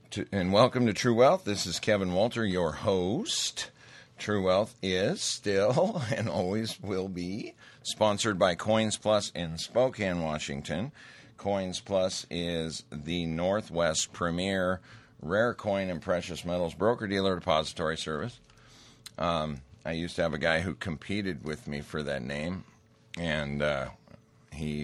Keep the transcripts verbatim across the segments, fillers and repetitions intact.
to, and welcome to True Wealth. This is Kevin Walter, your host. True Wealth is still and always will be sponsored by Coins Plus in Spokane, Washington. Coins Plus is the Northwest premier rare coin and precious metals broker-dealer depository service. Um, I used to have a guy who competed with me for that name, and uh, he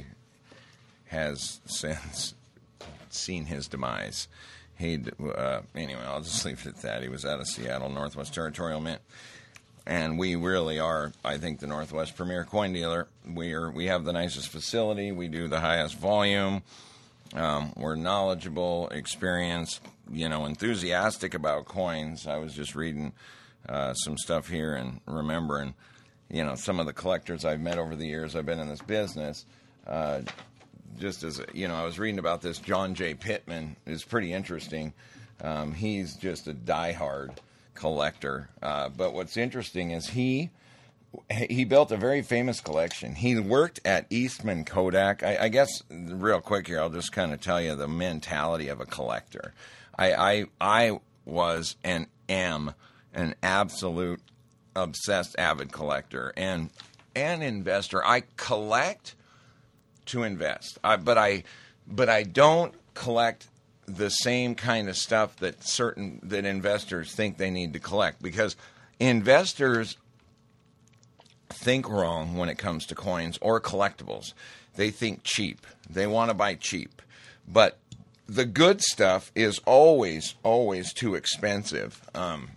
has since seen his demise. He uh, anyway, I'll just leave it at that. He was out of Seattle, Northwest Territorial Mint, and we really are, I think, the Northwest premier coin dealer. We are. We have the nicest facility. We do the highest volume. Um, we're knowledgeable, experienced, you know, enthusiastic about coins. I was just reading uh, some stuff here and remembering, you know, some of the collectors I've met over the years. I've been in this business. Uh, Just as, you know, I was reading about this, John J. Pittman is pretty interesting. Um, he's just a diehard collector. Uh, but what's interesting is he he built a very famous collection. He worked at Eastman Kodak. I, I guess, real quick here, I'll just kind of tell you the mentality of a collector. I, I, I was and am an absolute obsessed avid collector and an investor. I collect to invest, I, but I, but I don't collect the same kind of stuff that certain that investors think they need to collect, because investors think wrong when it comes to coins or collectibles. They think cheap. They want to buy cheap, but the good stuff is always, always too expensive. Um,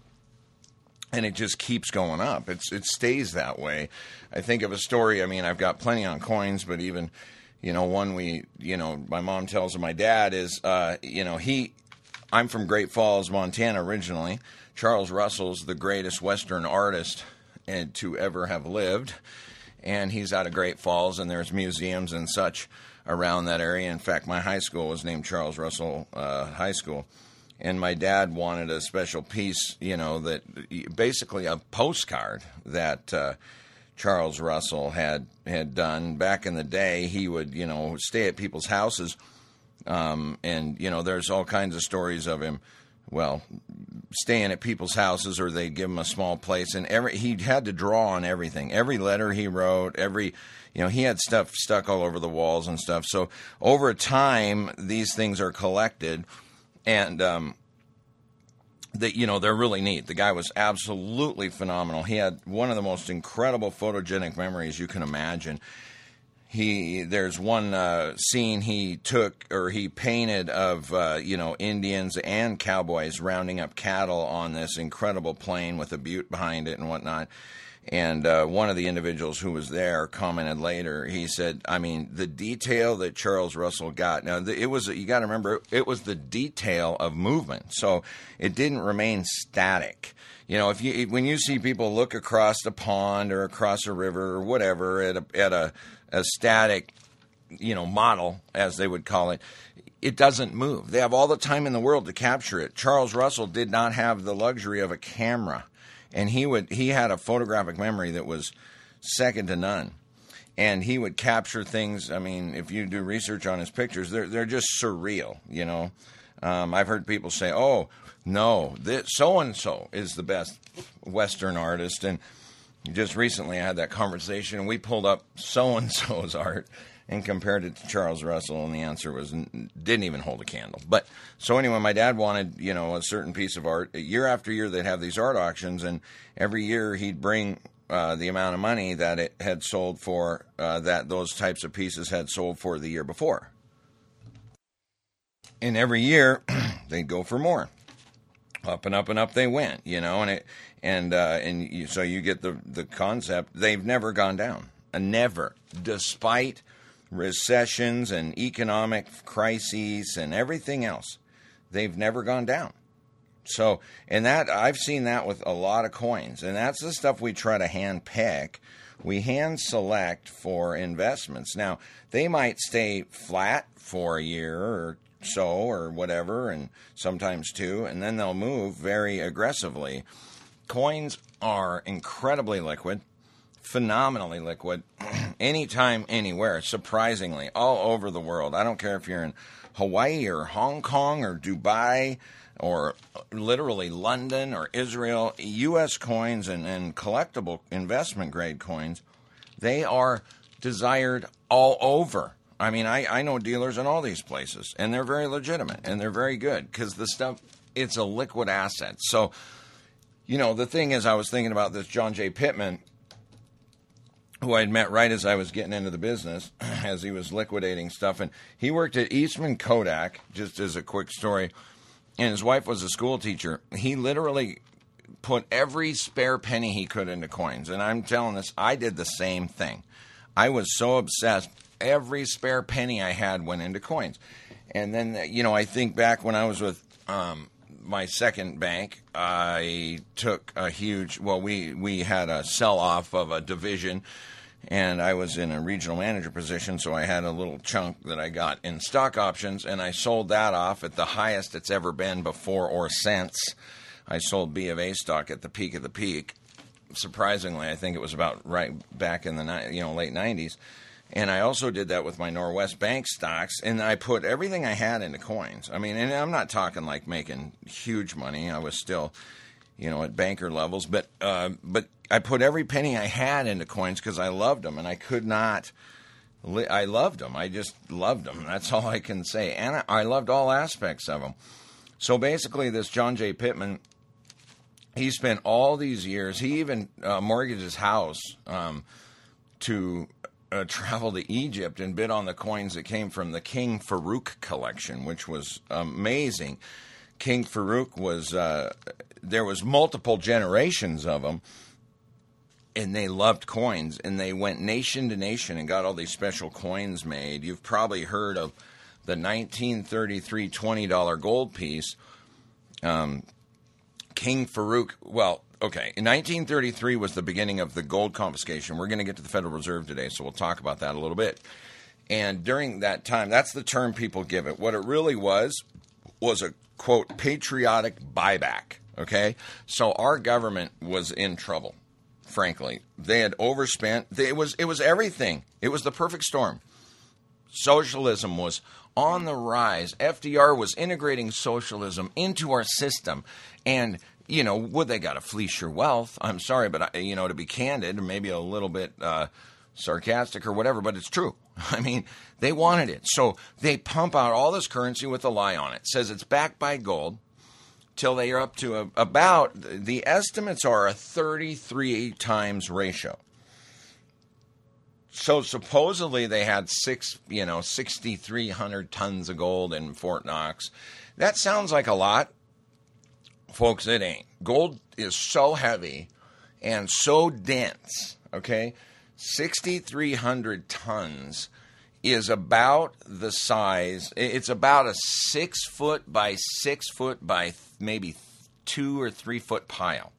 And it just keeps going up. It's it stays that way. I think of a story. I mean, I've got plenty on coins, but even, you know, one we, you know, my mom tells of my dad is, uh, you know, he, I'm from Great Falls, Montana originally. Charles Russell's the greatest Western artist to ever have lived, and he's out of Great Falls, and there's museums and such around that area. In fact, my high school was named Charles Russell uh, High School. And my dad wanted a special piece, you know, that basically a postcard that uh, Charles Russell had had done back in the day. He would, you know, stay at people's houses, um, and you know, there's all kinds of stories of him, well, staying at people's houses, or they'd give him a small place, and every he had to draw on everything, every letter he wrote, every. You know, he had stuff stuck all over the walls and stuff. So over time, these things are collected. And, um, that you know, they're really neat. The guy was absolutely phenomenal. He had one of the most incredible photogenic memories you can imagine. He There's one uh, scene he took, or he painted of, uh, you know, Indians and cowboys rounding up cattle on this incredible plain with a butte behind it and whatnot. And uh, one of the individuals who was there commented later. He said, "I mean, the detail that Charles Russell got. Now, it was you got to remember, it was the detail of movement, so it didn't remain static. You know, if you when you see people look across the pond or across a river or whatever at a at a, a static, you know, model, as they would call it." It doesn't move. They have all the time in the world to capture it. Charles Russell did not have the luxury of a camera. And he would he had a photographic memory that was second to none. And he would capture things. I mean, if you do research on his pictures, they're they're just surreal, you know. Um, I've heard people say, "Oh, no, this so-and-so is the best Western artist." And just recently I had that conversation, and we pulled up so-and-so's art and compared it to Charles Russell, and the answer was didn't even hold a candle. But so anyway, my dad wanted, you know, a certain piece of art. Year after year, they'd have these art auctions, and every year he'd bring uh, the amount of money that it had sold for, uh, that those types of pieces had sold for the year before. And every year, they'd go for more. Up and up and up they went, you know, and it and uh, and you, so you get the the concept. They've never gone down, uh, never, despite recessions and economic crises and everything else. They've never gone down. So, and that I've seen that with a lot of coins, and that's the stuff we try to hand pick. We hand select for investments. Now, they might stay flat for a year or so or whatever, and sometimes two, and then they'll move very aggressively. Coins are incredibly liquid, phenomenally liquid, anytime, anywhere, surprisingly, all over the world. I don't care if you're in Hawaii or Hong Kong or Dubai or literally London or Israel, U S coins and, and collectible investment grade coins, they are desired all over. I mean, I, I know dealers in all these places, and they're very legitimate, and they're very good because the stuff, it's a liquid asset. So, you know, the thing is, I was thinking about this John J. Pittman, who I'd met right as I was getting into the business, as he was liquidating stuff. And he worked at Eastman Kodak, just as a quick story, and his wife was a school teacher. He literally put every spare penny he could into coins. And I'm telling this, I did the same thing. I was so obsessed. Every spare penny I had went into coins. And then, you know, I think back when I was with um, my second bank, I took a huge, well, we, we had a sell-off of a division, and I was in a regional manager position, so I had a little chunk that I got in stock options, and I sold that off at the highest it's ever been before or since. I sold B of A stock at the peak of the peak. Surprisingly, I think it was about right back in the you know late nineties. And I also did that with my Norwest Bank stocks, and I put everything I had into coins. I mean, and I'm not talking like making huge money. I was still, you know, at banker levels, but uh, but I put every penny I had into coins because I loved them, and I could not. Li- I loved them. I just loved them. That's all I can say, and I, I loved all aspects of them. So basically, this John J. Pittman, he spent all these years. He even uh, mortgaged his house um, to. Uh, travel to Egypt and bid on the coins that came from the King Farouk collection, which was amazing. King Farouk was, uh, there was multiple generations of them, and they loved coins, and they went nation to nation and got all these special coins made. You've probably heard of the nineteen thirty-three twenty dollar gold piece. Um, King Farouk, well, okay, in nineteen thirty-three was the beginning of the gold confiscation. We're going to get to the Federal Reserve today, so we'll talk about that a little bit. And during that time, that's the term people give it. What it really was, was a, quote, patriotic buyback, okay? So our government was in trouble, frankly. They had overspent. They, it was, it was everything. It was the perfect storm. Socialism was on the rise. F D R was integrating socialism into our system. And, you know, would they got to fleece your wealth? I'm sorry, but, I, you know, to be candid, maybe a little bit uh, sarcastic or whatever, but it's true. I mean, they wanted it. So they pump out all this currency with a lie on it. It says it's backed by gold till they are up to a, about, the estimates are a thirty-three times ratio. So supposedly they had six, you know, sixty-three hundred tons of gold in Fort Knox. That sounds like a lot. Folks, it ain't. Gold is so heavy and so dense, okay? sixty-three hundred tons is about the size, it's about a six foot by six foot by maybe two or three foot pile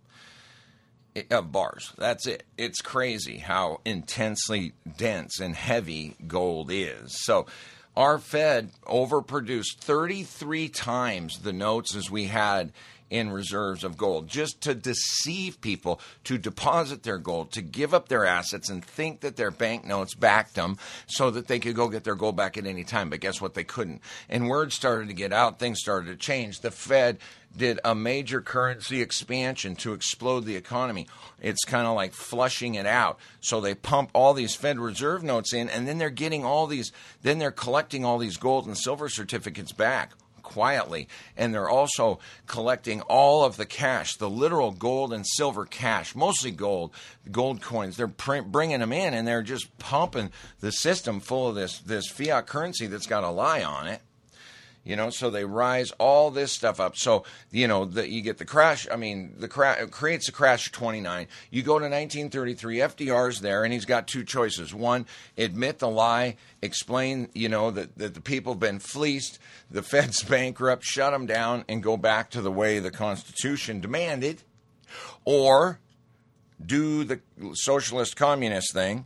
of bars. That's it. It's crazy how intensely dense and heavy gold is. So our Fed overproduced thirty-three times the notes as we had in reserves of gold, just to deceive people, to deposit their gold, to give up their assets and think that their banknotes backed them so that they could go get their gold back at any time. But guess what? They couldn't. And word started to get out. Things started to change. The Fed did a major currency expansion to explode the economy. It's kind of like flushing it out. So they pump all these Fed Reserve notes in, and then they're getting all these, then they're collecting all these gold and silver certificates back quietly, and they're also collecting all of the cash, the literal gold and silver cash, mostly gold, gold coins. They're pr- bringing them in, and they're just pumping the system full of this this fiat currency that's got a lie on it. You know, so they rise all this stuff up. So, you know, the, you get the crash. I mean, the crash it creates a crash of twenty-nine. You go to nineteen thirty-three, F D R's there, and he's got two choices. One, admit the lie, explain, you know, that, that the people have been fleeced, the Fed's bankrupt, shut them down, and go back to the way the Constitution demanded. Or do the socialist communist thing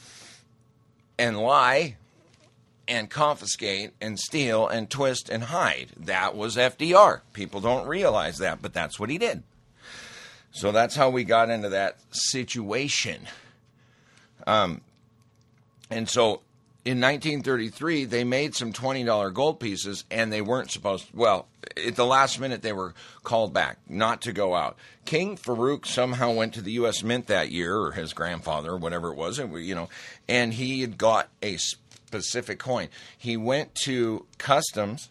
and lie and confiscate and steal and twist and hide. That was F D R. People don't realize that, but that's what he did. So that's how we got into that situation. Um, and so in nineteen thirty-three, they made some twenty dollar gold pieces, and they weren't supposed to, well, at the last minute, they were called back not to go out. King Farouk somehow went to the U S Mint that year, or his grandfather, or whatever it was, you know, and he had got a specific coin. He went to customs.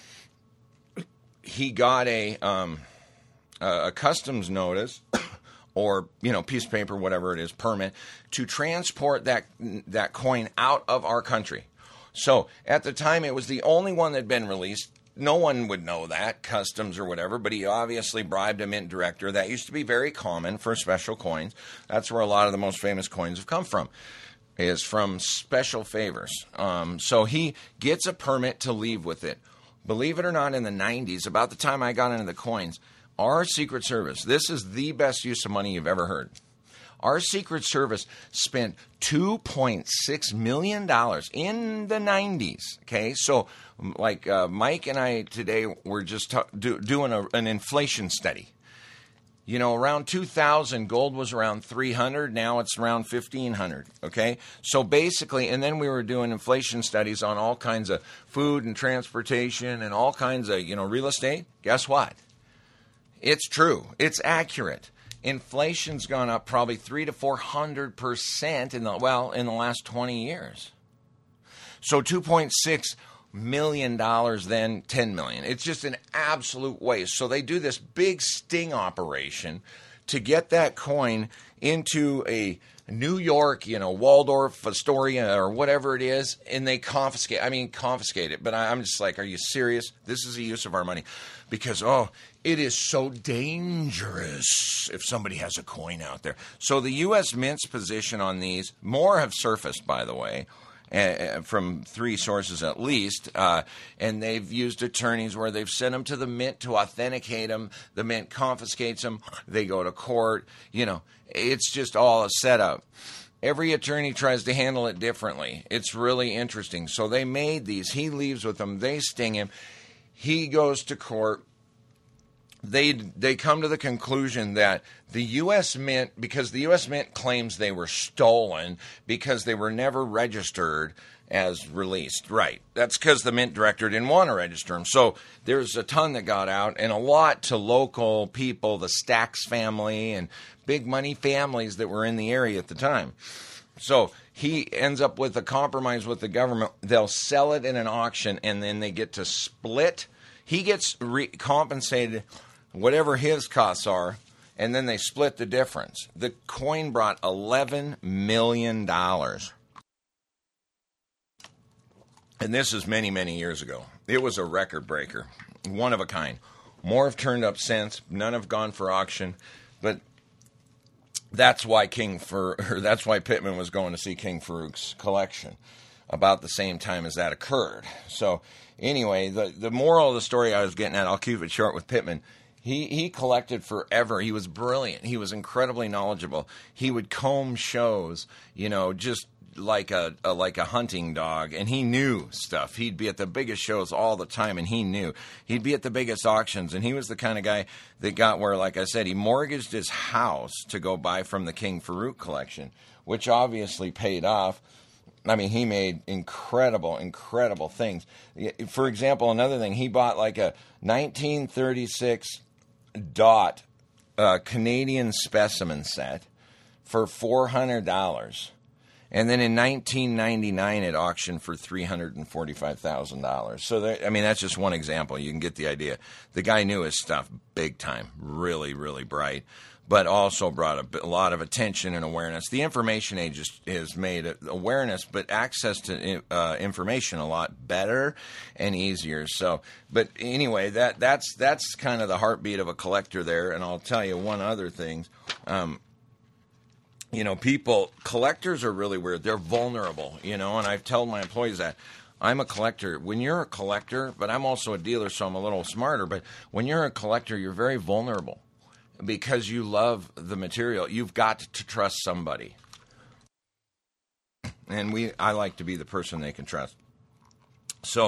He got a um, a customs notice, or, you know, piece of paper, whatever it is, permit, to transport that that coin out of our country. So at the time, it was the only one that had been released. No one would know that, customs or whatever, but he obviously bribed a mint director. That used to be very common for special coins. That's where a lot of the most famous coins have come from, is from special favors. Um, so he gets a permit to leave with it. Believe it or not, in the nineties, about the time I got into the coins, our Secret Service, this is the best use of money you've ever heard. Our Secret Service spent two point six million dollars in the nineties, okay? So, like uh, Mike and I today were just ta- do, doing a, an inflation study. You know, around two thousand, gold was around three hundred. Now it's around fifteen hundred, okay? So basically, and then we were doing inflation studies on all kinds of food and transportation and all kinds of, you know, real estate. Guess what? It's true. It's accurate. Inflation's gone up probably three to four hundred percent in the well in the last twenty years. So two point six million dollars, then ten million. It's just an absolute waste. So they do this big sting operation to get that coin into a New York, you know, Waldorf, Astoria, or whatever it is, and they confiscate. I mean, confiscate it. But I'm just like, are you serious? This is the use of our money. Because, oh, it is so dangerous if somebody has a coin out there. So the U S Mint's position on these, more have surfaced, by the way, uh, from three sources at least, uh, and they've used attorneys where they've sent them to the Mint to authenticate them. The Mint confiscates them. They go to court. You know, it's just all a setup. Every attorney tries to handle it differently. It's really interesting. So they made these. He leaves with them. They sting him. He goes to court. They they come to the conclusion that the U S Mint, because the U S Mint claims they were stolen because they were never registered as released. Right. That's because the Mint director didn't want to register them. So there's a ton that got out, and a lot to local people, the Stacks family and big money families that were in the area at the time. So he ends up with a compromise with the government. They'll sell it in an auction, and then they get to split. He gets re- compensated whatever his costs are, and then they split the difference. The coin brought eleven million dollars. And this is many, many years ago. It was a record breaker, one of a kind. More have turned up since. None have gone for auction, but that's why King for or that's why Pittman was going to see King Farouk's collection about the same time as that occurred. So anyway, the the moral of the story I was getting at, I'll keep it short with Pittman. He he collected forever. He was brilliant. He was incredibly knowledgeable. He would comb shows, you know, just like a, a like a hunting dog, and he knew stuff. He'd be at the biggest shows all the time, and he knew. He'd be at the biggest auctions, and he was the kind of guy that got where, like I said, he mortgaged his house to go buy from the King Farouk collection, which obviously paid off. I mean, he made incredible, incredible things. For example, another thing, he bought like a nineteen thirty-six dot uh, Canadian specimen set for four hundred dollars. And then in nineteen ninety-nine, it auctioned for three hundred forty-five thousand dollars. So, there, I mean, that's just one example. You can get the idea. The guy knew his stuff big time, really, really bright, but also brought a, a lot of attention and awareness. The information age is, has made awareness, but access to uh, information a lot better and easier. So, but anyway, that that's that's kind of the heartbeat of a collector there. And I'll tell you one other thing. Um, You know, people, collectors are really weird. They're vulnerable, you know, and I've told my employees that. I'm a collector. When you're a collector, but I'm also a dealer, so I'm a little smarter, but when you're a collector, you're very vulnerable because you love the material. You've got to trust somebody. And we, I like to be the person they can trust. So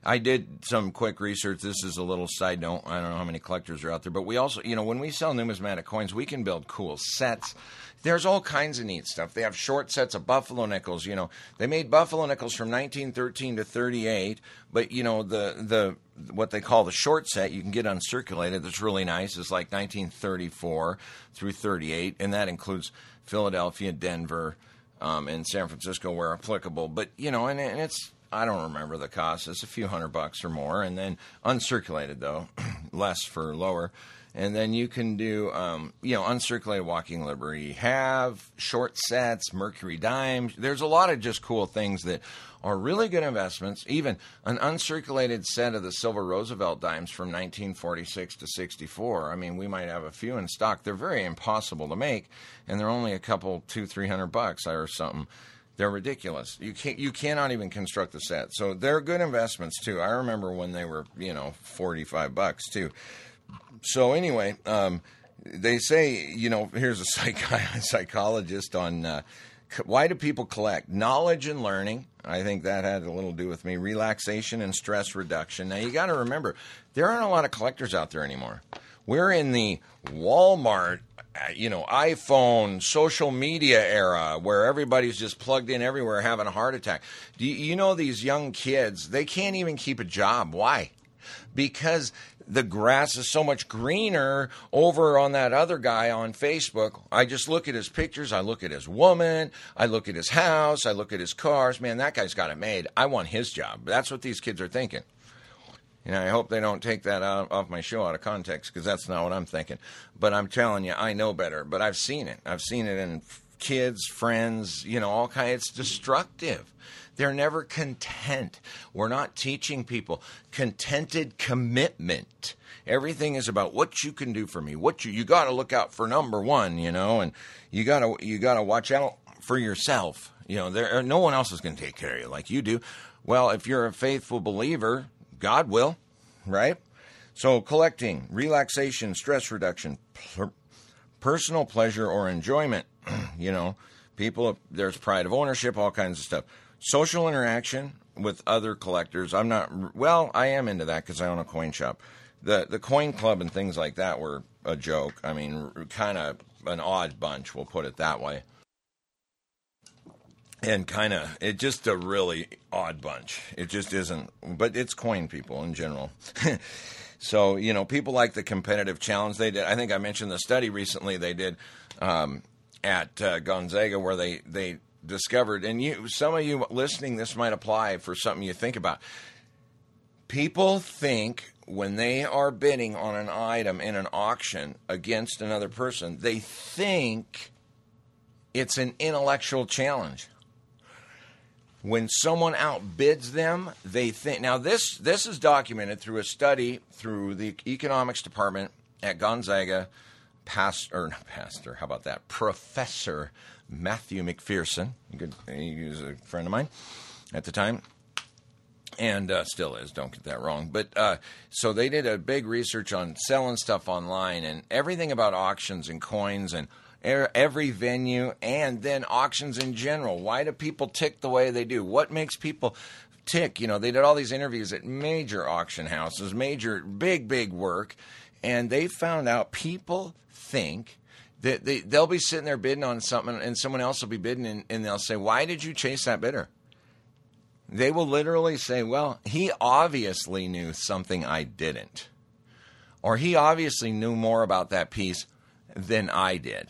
I did some quick research. This is a little side note. I don't know how many collectors are out there, but we also, you know, when we sell numismatic coins, we can build cool sets. There's all kinds of neat stuff. They have short sets of buffalo nickels. You know, they made buffalo nickels from nineteen thirteen to thirty-eight, but you know the the what they call the short set you can get uncirculated. That's really nice. It's like nineteen thirty-four through thirty-eight, and that includes Philadelphia, Denver, um, and San Francisco where applicable. But you know, and, and it's I don't remember the cost. It's a few hundred bucks or more, and then uncirculated though, less for lower. And then you can do, um, you know, uncirculated walking livery, have short sets, mercury dimes. There's a lot of just cool things that are really good investments. Even an uncirculated set of the Silver Roosevelt dimes from nineteen forty-six to sixty-four. I mean, we might have a few in stock. They're very impossible to make, and they're only a couple, two, three hundred bucks or something. They're ridiculous. You can't, you cannot even construct the set. So they're good investments too. I remember when they were, you know, forty-five bucks too. So anyway, um, they say, you know, here's a psych- psychologist on uh, why do people collect? Knowledge and learning. I think that had a little to do with me. Relaxation and stress reduction. Now, you got to remember, there aren't a lot of collectors out there anymore. We're in the Walmart, you know, iPhone, social media era where everybody's just plugged in everywhere having a heart attack. Do you, you know these young kids, they can't even keep a job. Why? Because the grass is so much greener over on that other guy on Facebook. I just look at his pictures. I look at his woman. I look at his house. I look at his cars. Man, that guy's got it made. I want his job. That's what these kids are thinking. And I hope they don't take that out off my show out of context because that's not what I'm thinking. But I'm telling you, I know better. But I've seen it. I've seen it in kids, friends, you know, all kinds. It's destructive. They're never content. We're not teaching people contented commitment. Everything is about what you can do for me. What you you got to look out for number one, you know, and you got to you got to watch out for yourself. You know, there no one else is going to take care of you like you do. Well, if you're a faithful believer, God will, right? So collecting, relaxation, stress reduction, per- personal pleasure or enjoyment, you know, people, there's pride of ownership, all kinds of stuff. Social interaction with other collectors. I'm not, well, I am into that because I own a coin shop. The the coin club and things like that were a joke. I mean, kind of an odd bunch, we'll put it that way. And kind of, it's just a really odd bunch. It just isn't, but it's coin people in general. So, you know, people like the competitive challenge. They did, I think I mentioned the study recently they did um, at uh, Gonzaga where they, they discovered, and you, some of you listening, this might apply for something you think about. People think when they are bidding on an item in an auction against another person, they think it's an intellectual challenge. When someone outbids them, they think... Now, this this is documented through a study through the economics department at Gonzaga. Pastor, or not pastor, how about that? Professor Matthew McPherson. Good, he was a friend of mine at the time. And uh, still is, don't get that wrong. But uh, so they did a big research on selling stuff online and everything about auctions and coins and every venue, and then auctions in general. Why do people tick the way they do? What makes people tick? You know, they did all these interviews at major auction houses, major, big, big work, and they found out people think that they, they'll be sitting there bidding on something, and someone else will be bidding, and, and they'll say, why did you chase that bidder? They will literally say, well, he obviously knew something I didn't. Or he obviously knew more about that piece than I did.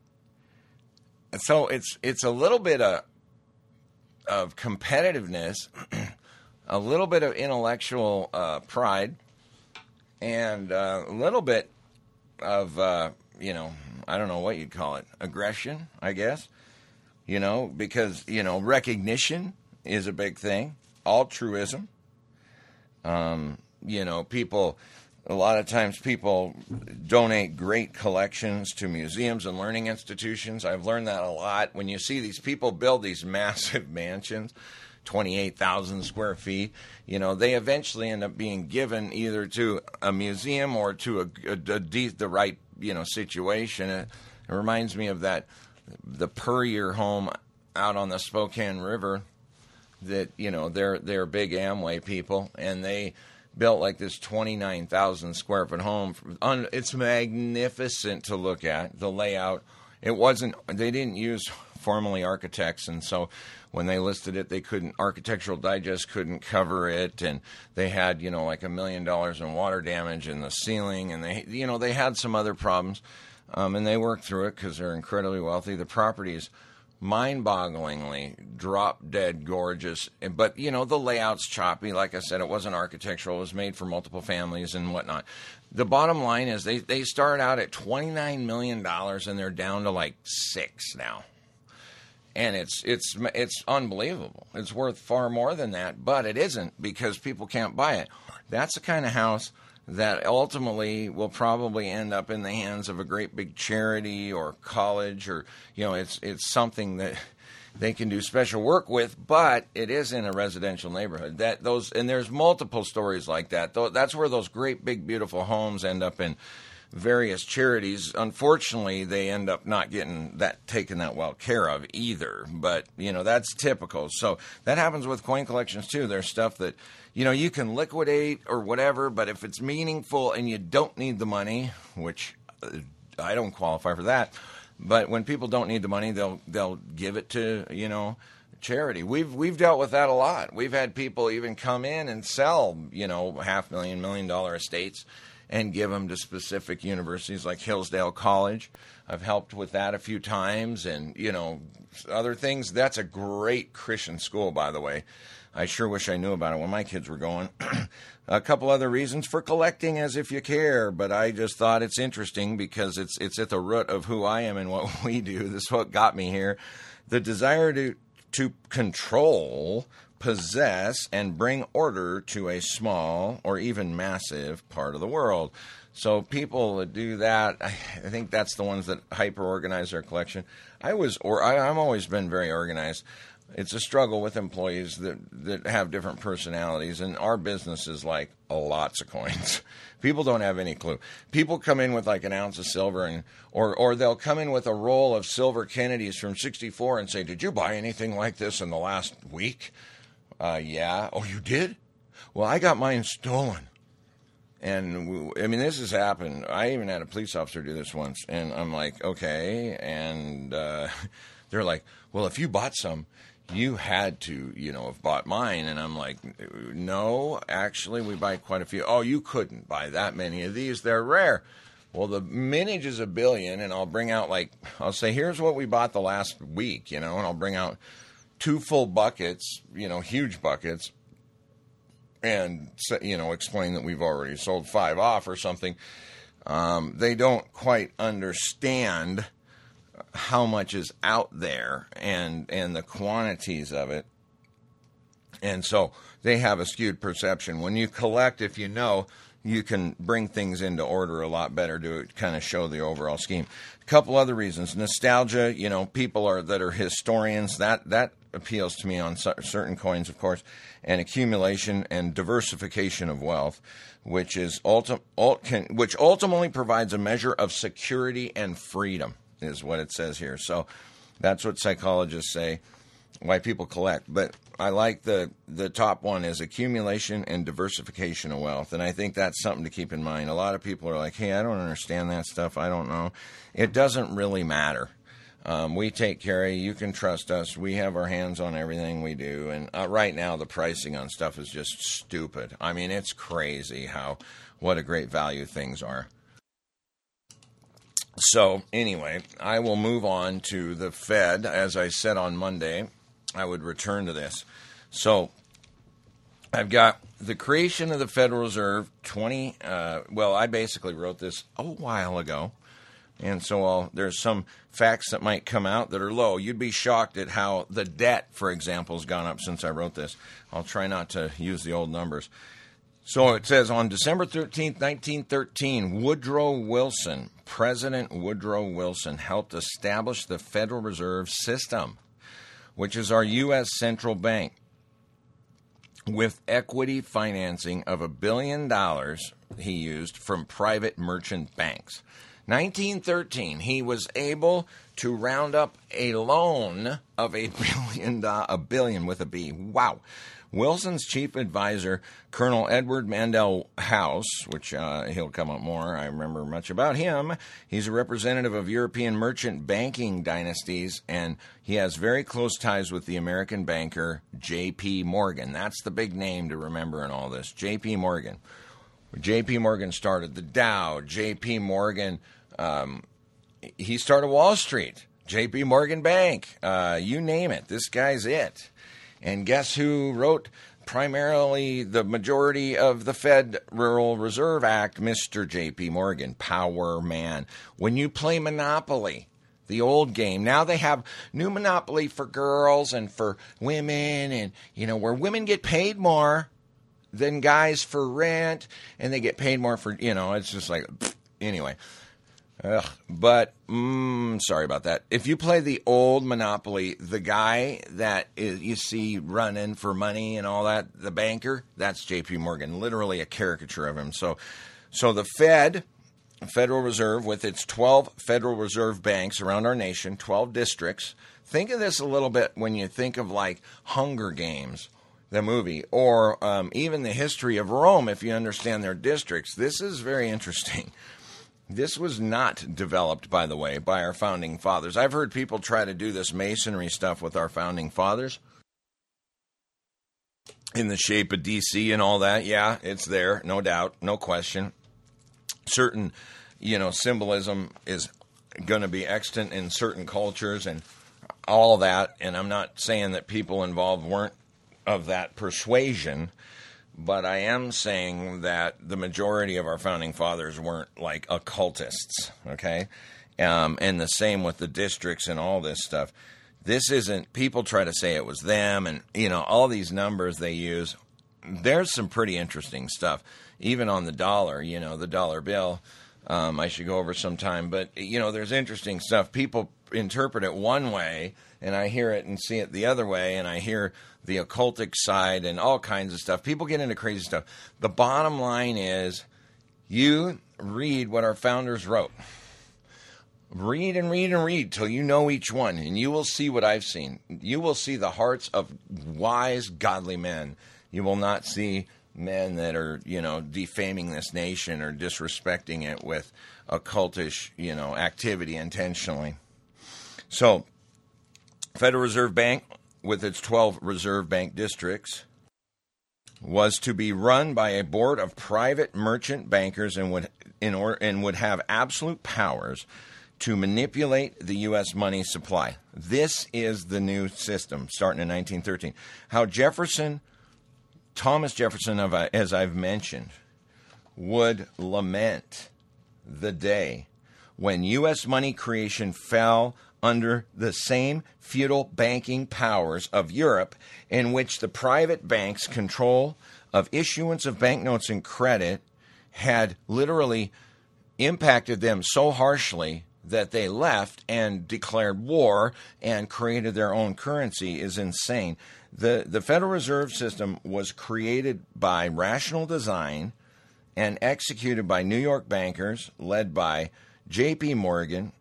So it's it's a little bit of, of competitiveness, a little bit of intellectual uh, pride, and uh, a little bit of, uh, you know, I don't know what you'd call it, aggression, I guess. You know, because, you know, recognition is a big thing, altruism. Um, you know, people... A lot of times people donate great collections to museums and learning institutions. I've learned that a lot. When you see these people build these massive mansions, twenty-eight thousand square feet, you know, they eventually end up being given either to a museum or to a, a, a de- the right, you know, situation. It, it reminds me of that, the Puryear home out on the Spokane River. that, you know, they're they're big Amway people, and they built like this twenty-nine thousand square foot home. It's magnificent to look at, the layout. It wasn't, they didn't use formally architects, and so when they listed it, they couldn't, Architectural Digest couldn't cover it, and they had, you know, like a million dollars in water damage in the ceiling, and they, you know, they had some other problems, um, and they worked through it because they're incredibly wealthy. The property is mind-bogglingly drop-dead gorgeous, but, you know, the layout's choppy. Like I said, it wasn't architectural. It was made for multiple families and whatnot. The bottom line is they, they started out at twenty-nine million dollars, and they're down to like six now. And it's it's it's unbelievable. It's worth far more than that, but it isn't because people can't buy it. That's the kind of house that ultimately will probably end up in the hands of a great big charity or college, or, you know, it's it's something that they can do special work with, but it is in a residential neighborhood. That those and there's multiple stories like that. That's where those great big beautiful homes end up in various charities. Unfortunately, they end up not getting that taken that well care of either. But, you know, that's typical. So that happens with coin collections too. There's stuff that, you know, you can liquidate or whatever, but if it's meaningful and you don't need the money, which uh, I don't qualify for that, but when people don't need the money, they'll they'll give it to, you know, charity. We've we've dealt with that a lot. We've had people even come in and sell, you know, half million, million dollar estates and give them to specific universities like Hillsdale College. I've helped with that a few times, and, you know, other things. That's a great Christian school, by the way. I sure wish I knew about it when my kids were going. A couple other reasons for collecting as if you care, but I just thought it's interesting because it's it's at the root of who I am and what we do. This is what got me here. The desire to to control, possess, and bring order to a small or even massive part of the world. So people that do that, I, I think that's the ones that hyper-organize their collection. I was, or I, I'm always been very organized. It's a struggle with employees that, that have different personalities, and our business is like lots of coins. People don't have any clue. People come in with like an ounce of silver, and or or they'll come in with a roll of silver Kennedys from sixty-four and say, "Did you buy anything like this in the last week?" Uh, yeah. Oh, you did? Well, I got mine stolen. And, we, I mean, this has happened. I even had a police officer do this once, and I'm like, okay. And uh, they're like, well, if you bought some, you had to, you know, have bought mine. And I'm like, no, actually, we buy quite a few. Oh, you couldn't buy that many of these. They're rare. Well, the mintage is a billion, and I'll bring out, like, I'll say, here's what we bought the last week, you know, and I'll bring out two full buckets, you know, huge buckets, and, you know, explain that we've already sold five off or something. Um, they don't quite understand how much is out there and and the quantities of it. And so they have a skewed perception. When you collect, if you know, you can bring things into order a lot better to kind of show the overall scheme. A couple other reasons. Nostalgia, you know, people are that are historians, that that appeals to me on certain coins, of course, and accumulation and diversification of wealth, which is ulti- ult- can, which ultimately provides a measure of security and freedom, is what it says here. So that's what psychologists say, why people collect. But I like the, the top one is accumulation and diversification of wealth, and I think that's something to keep in mind. A lot of people are like, hey, I don't understand that stuff. I don't know. It doesn't really matter. Um, we take care of you. You can trust us. We have our hands on everything we do. And uh, right now, the pricing on stuff is just stupid. I mean, it's crazy how what a great value things are. So anyway, I will move on to the Fed. As I said on Monday, I would return to this. So I've got the creation of the Federal Reserve twenty. Uh, well, I basically wrote this a while ago. And so I'll, there's some facts that might come out that are low. You'd be shocked at how the debt, for example, has gone up since I wrote this. I'll try not to use the old numbers. So it says on December thirteenth, nineteen thirteen, Woodrow Wilson, President Woodrow Wilson, helped establish the Federal Reserve System, which is our U S central bank, with equity financing of a billion dollars he used from private merchant banks. nineteen thirteen, he was able to round up a loan of a billion, do- a billion with a B. Wow. Wilson's chief advisor, Colonel Edward Mandell House, which uh, he'll come up more, I remember much about him. He's a representative of European merchant banking dynasties, and he has very close ties with the American banker J P. Morgan. That's the big name to remember in all this, J P. Morgan. J P. Morgan started the Dow. J P. Morgan, um, he started Wall Street. J P. Morgan Bank. Uh, you name it. This guy's it. And guess who wrote primarily the majority of the Federal Reserve Act? Mister J P. Morgan, power man. When you play Monopoly, the old game, now they have new Monopoly for girls and for women, and, you know, where women get paid more than guys for rent, and they get paid more for, you know, it's just like, pfft, anyway. Ugh, but, mm, sorry about that. If you play the old Monopoly, the guy that is, you see running for money and all that, the banker, that's J P. Morgan, literally a caricature of him. So, so the Fed, Federal Reserve, with its twelve Federal Reserve banks around our nation, twelve districts, think of this a little bit when you think of like Hunger Games, the movie, or um, even the history of Rome, if you understand their districts. This is very interesting. This was not developed, by the way, by our founding fathers. I've heard people try to do this masonry stuff with our founding fathers in the shape of D C and all that. Yeah, it's there, no doubt, no question. Certain, you know, symbolism is going to be extant in certain cultures and all that. And I'm not saying that people involved weren't of that persuasion, but I am saying that the majority of our founding fathers weren't like occultists, okay? Um, and the same with the districts and all this stuff. This isn't, people try to say it was them and, you know, all these numbers they use. There's some pretty interesting stuff, even on the dollar, you know, the dollar bill. Um, I should go over sometime. But, you know, there's interesting stuff. People interpret it one way, and I hear it and see it the other way, and I hear the occultic side and all kinds of stuff. People get into crazy stuff. The bottom line is you read what our founders wrote. Read and read and read till you know each one, and you will see what I've seen. You will see the hearts of wise, godly men. You will not see men that are, you know, defaming this nation or disrespecting it with occultish, you know, activity intentionally. So, Federal Reserve Bank, with its twelve Reserve Bank districts, was to be run by a board of private merchant bankers and would in or, and would have absolute powers to manipulate the U S money supply. This is the new system starting in nineteen thirteen. How Jefferson, Thomas Jefferson, as I've mentioned, would lament the day when U S money creation fell under the same feudal banking powers of Europe, in which the private banks' control of issuance of banknotes and credit had literally impacted them so harshly that they left and declared war and created their own currency is insane. The, the Federal Reserve System was created by rational design and executed by New York bankers led by J P. Morgan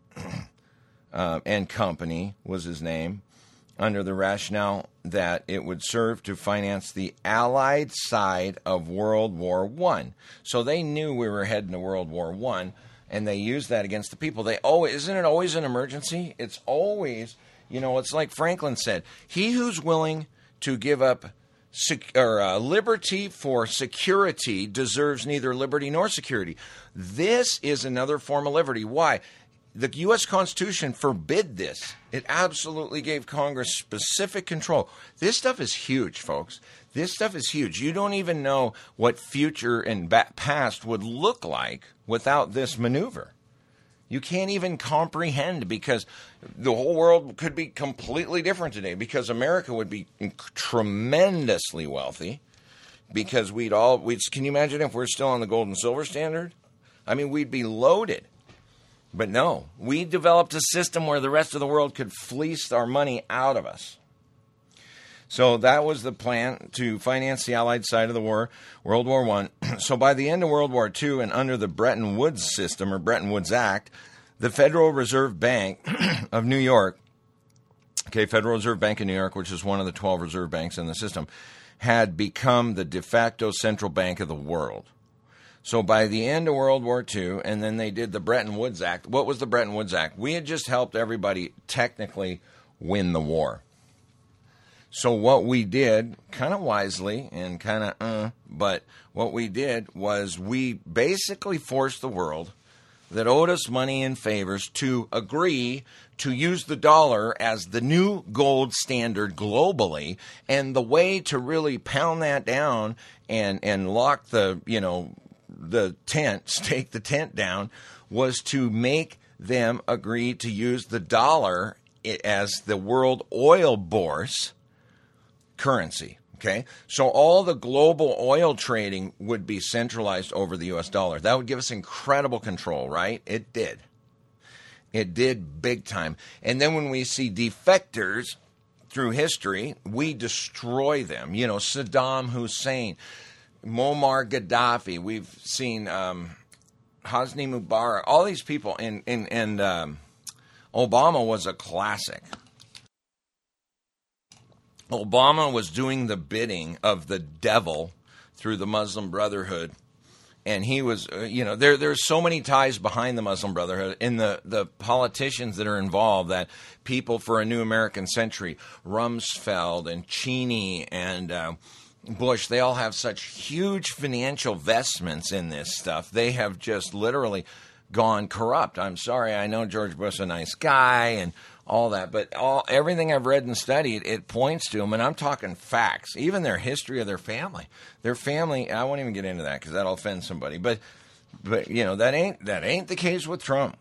uh, and Company was his name, under the rationale that it would serve to finance the Allied side of World War One. So they knew we were heading to World War One, and they used that against the people. They always, isn't it always an emergency? It's always, you know, it's like Franklin said, he who's willing to give up sec- or, uh, liberty for security deserves neither liberty nor security. This is another form of liberty. Why? The U S Constitution forbid this. It absolutely gave Congress specific control. This stuff is huge, folks. This stuff is huge. You don't even know what future and past would look like without this maneuver. You can't even comprehend, because the whole world could be completely different today, because America would be tremendously wealthy, because we'd all, we'd, can you imagine if we're still on the gold and silver standard? I mean, we'd be loaded. But no, we developed a system where the rest of the world could fleece our money out of us. So that was the plan to finance the Allied side of the war, World War One. So by the end of World War Two and under the Bretton Woods system or Bretton Woods Act, the Federal Reserve Bank of New York, okay, Federal Reserve Bank of New York, which is one of the twelve reserve banks in the system, had become the de facto central bank of the world. So by the end of World War Two, and then they did the Bretton Woods Act. What was the Bretton Woods Act? We had just helped everybody technically win the war. So what we did, kind of wisely and kind of uh, but what we did was we basically forced the world that owed us money and favors to agree to use the dollar as the new gold standard globally. And the way to really pound that down and, and lock the, you know, the tent, stake the tent down, was to make them agree to use the dollar as the world oil bourse currency. Okay, so all the global oil trading would be centralized over the U S dollar. That would give us incredible control, right? It did. It did big time. And then when we see defectors through history, we destroy them. You know, Saddam Hussein, Muammar Gaddafi. We've seen um, Hosni Mubarak. All these people, and and, and um, Obama was a classic. Obama was doing the bidding of the devil through the Muslim Brotherhood. And he was, uh, you know, there there's so many ties behind the Muslim Brotherhood in the, the politicians that are involved, that people for a new American century, Rumsfeld and Cheney and uh, Bush, they all have such huge financial vestments in this stuff. They have just literally gone corrupt. I'm sorry, I know George Bush is a nice guy and all that, but all everything I've read and studied, it points to them, and I'm talking facts, even their history of their family. Their family, I won't even get into that because that'll offend somebody, but but you know, that ain't that ain't the case with Trump.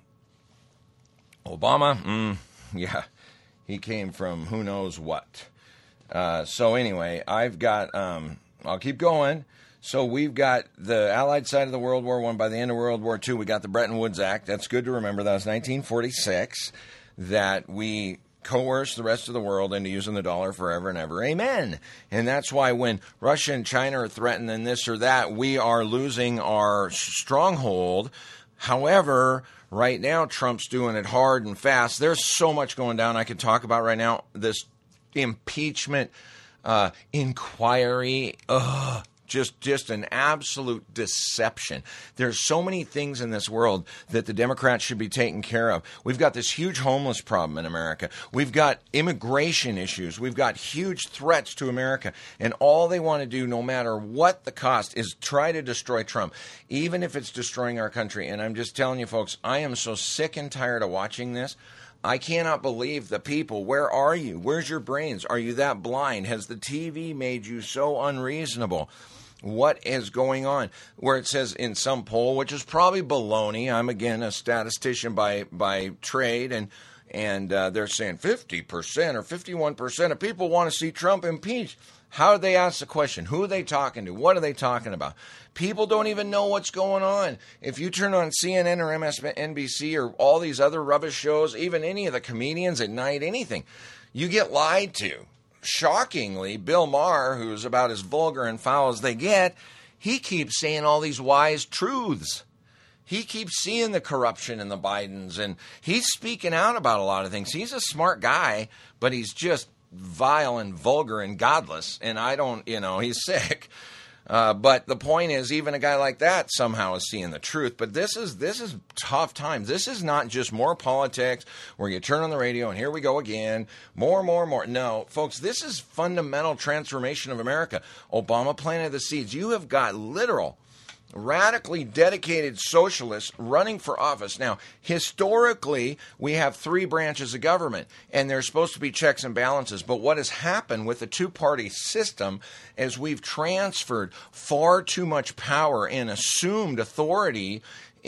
Obama, mm, yeah, he came from who knows what. Uh, so anyway, I've got, um, I'll keep going. So we've got the Allied side of the World War One. By the end of World War Two, we got the Bretton Woods Act. That's good to remember. That was nineteen forty-six. That we coerce the rest of the world into using the dollar forever and ever. Amen. And that's why when Russia and China are threatening this or that, we are losing our stronghold. However, right now, Trump's doing it hard and fast. There's so much going down I could talk about right now. This impeachment uh, inquiry, ugh. Just just an absolute deception. There's so many things in this world that the Democrats should be taking care of. We've got this huge homeless problem in America. We've got immigration issues. We've got huge threats to America. And all they want to do, no matter what the cost, is try to destroy Trump, even if it's destroying our country. And I'm just telling you, folks, I am so sick and tired of watching this. I cannot believe the people. Where are you? Where's your brains? Are you that blind? Has the T V made you so unreasonable? What is going on? Where it says in some poll, which is probably baloney. I'm, again, a statistician by by trade, and and uh, they're saying fifty percent or fifty-one percent of people want to see Trump impeached. How do they ask the question? Who are they talking to? What are they talking about? People don't even know what's going on. If you turn on C N N or M S N B C or all these other rubbish shows, even any of the comedians at night, anything, you get lied to. Shockingly, Bill Maher, who's about as vulgar and foul as they get, he keeps saying all these wise truths. He keeps seeing the corruption in the Bidens, and he's speaking out about a lot of things. He's a smart guy, but he's just vile and vulgar and godless, and I don't, you know, he's sick. Uh, but the point is, even a guy like that somehow is seeing the truth. But this is this is tough times. This is not just more politics where you turn on the radio and here we go again. More, more, more. No, folks, this is fundamental transformation of America. Obama planted the seeds. You have got literal, radically dedicated socialists running for office. Now, historically, we have three branches of government, and there's supposed to be checks and balances. But what has happened with the two-party system is we've transferred far too much power and assumed authority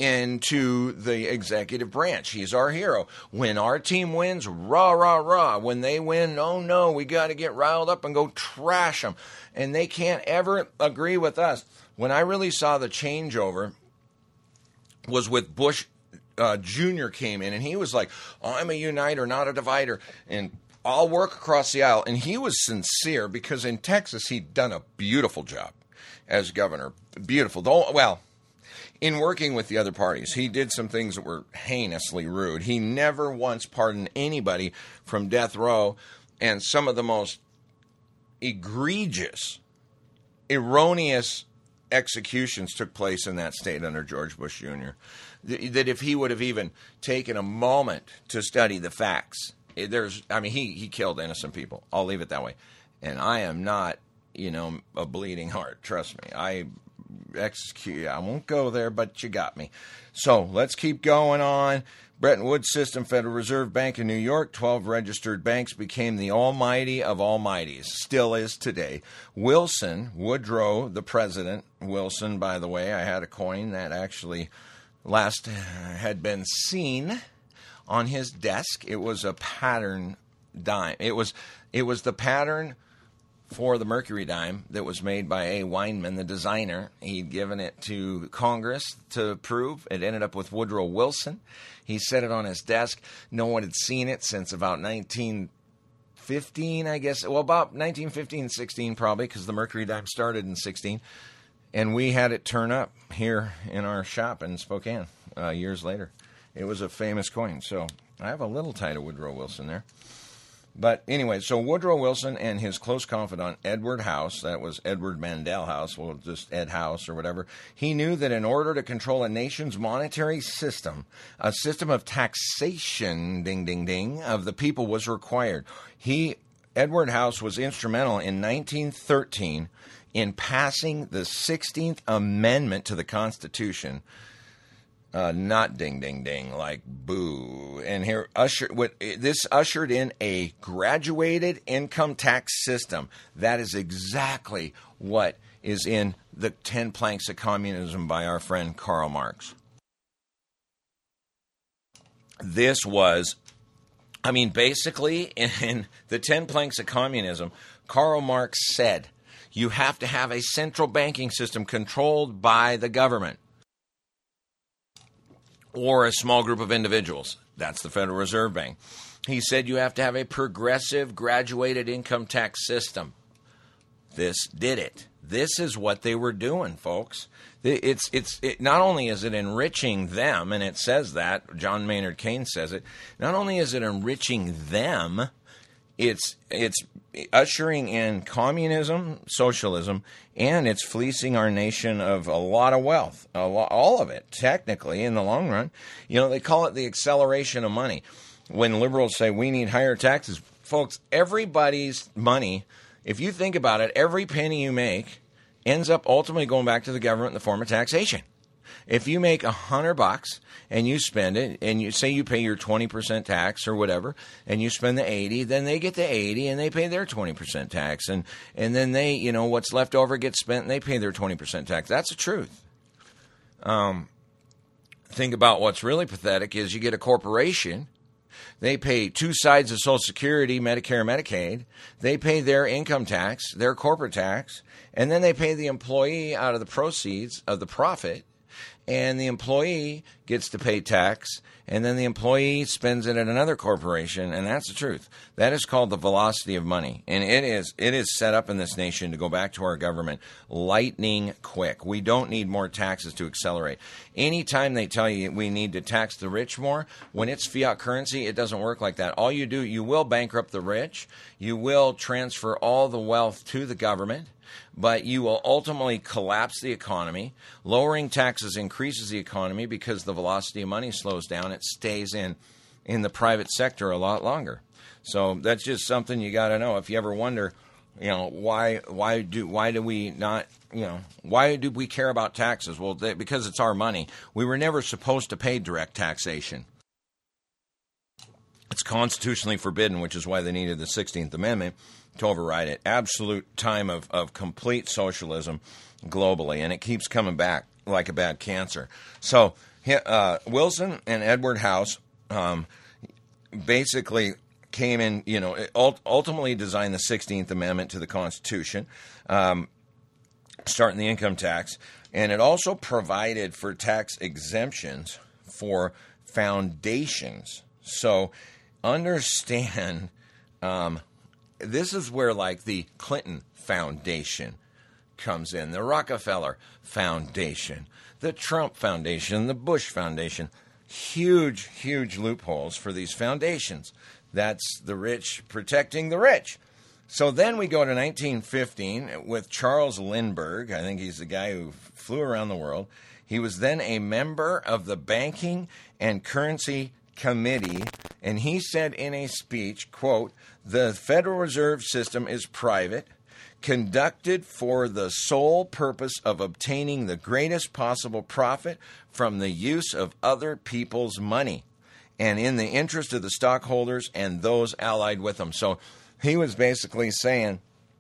into the executive branch. He's our hero. When our team wins, rah, rah, rah. When they win, oh no, we got to get riled up and go trash them. And they can't ever agree with us. When I really saw the changeover was with Bush uh, Junior came in, and he was like, oh, I'm a uniter, not a divider. And I'll work across the aisle. And he was sincere because in Texas, he'd done a beautiful job as governor. Beautiful. Don't, well, in working with the other parties, he did some things that were heinously rude. He never once pardoned anybody from death row, and some of the most egregious, erroneous executions took place in that state under George Bush Junior That if he would have even taken a moment to study the facts, there's, I mean, he, he killed innocent people. I'll leave it that way. And I am not, you know, a bleeding heart. Trust me. I execute. I won't go there, but you got me. So let's keep going on. Bretton Woods system, Federal Reserve Bank in New York, twelve registered banks became the almighty of almighties, still is today. Wilson, Woodrow, the president, Wilson, by the way, I had a coin that actually last had been seen on his desk. It was a pattern dime. It was, it was the pattern for the Mercury dime that was made by A. Weinman, the designer. He'd given it to Congress to approve. It ended up with Woodrow Wilson. He set it on his desk. No one had seen it since about nineteen fifteen, I guess. Well, about nineteen fifteen, sixteen probably, because the Mercury dime started in sixteen. And we had it turn up here in our shop in Spokane uh, years later. It was a famous coin. So I have a little tie to Woodrow Wilson there. But anyway, so Woodrow Wilson and his close confidant, Edward House, that was Edward Mandell House, well, just Ed House or whatever, he knew that in order to control a nation's monetary system, a system of taxation, ding, ding, ding, of the people was required. He, Edward House, was instrumental in nineteen thirteen in passing the sixteenth Amendment to the Constitution. Uh, not ding, ding, ding, like boo. And here, usher, what, this ushered in a graduated income tax system. That is exactly what is in the Ten Planks of Communism by our friend Karl Marx. This was, I mean, basically, in the Ten Planks of Communism, Karl Marx said, you have to have a central banking system controlled by the government or a small group of individuals. That's the Federal Reserve Bank. He said you have to have a progressive graduated income tax system. This did it. This is what they were doing, folks. It's it's it, not only is it enriching them, and it says that, John Maynard Keynes says it, not only is it enriching them, it's it's ushering in communism, socialism, and it's fleecing our nation of a lot of wealth, a lot, all of it, technically, in the long run. You know, they call it the acceleration of money. When liberals say we need higher taxes, folks, everybody's money, if you think about it, every penny you make ends up ultimately going back to the government in the form of taxation. If you make a hundred bucks and you spend it, and you say you pay your twenty percent tax or whatever, and you spend the eighty, then they get the eighty and they pay their twenty percent tax, and and then they, you know, what's left over gets spent and they pay their twenty percent tax. That's the truth. Um, think about what's really pathetic is you get a corporation. They pay two sides of Social Security, Medicare, Medicaid. They pay their income tax, their corporate tax, and then they pay the employee out of the proceeds of the profit. And the employee gets to pay tax, and then the employee spends it at another corporation, and that's the truth. That is called the velocity of money, and it is it is set up in this nation to go back to our government lightning quick. We don't need more taxes to accelerate. Anytime they tell you we need to tax the rich more, when it's fiat currency, it doesn't work like that. All you do, you will bankrupt the rich, you will transfer all the wealth to the government, but you will ultimately collapse the economy. Lowering taxes increases the economy because the velocity of money slows down. It stays in, in the private sector a lot longer. So that's just something you got to know. If you ever wonder, you know, why why do why do we not, you know, why do we care about taxes? Well, they, because it's our money. We were never supposed to pay direct taxation. It's constitutionally forbidden, which is why they needed the sixteenth Amendment to override it. Absolute time of, of complete socialism globally, and it keeps coming back like a bad cancer. So uh, Wilson and Edward House um, basically came in, you know, ultimately designed the sixteenth Amendment to the Constitution, um, starting the income tax, and it also provided for tax exemptions for foundations. So understand Um, this is where, like, the Clinton Foundation comes in, the Rockefeller Foundation, the Trump Foundation, the Bush Foundation. Huge, huge loopholes for these foundations. That's the rich protecting the rich. So then we go to nineteen fifteen with Charles Lindbergh. I think he's the guy who flew around the world. He was then a member of the Banking and Currency Committee, and he said in a speech, quote, "The Federal Reserve System is private, conducted for the sole purpose of obtaining the greatest possible profit from the use of other people's money, and in the interest of the stockholders and those allied with them." So he was basically saying,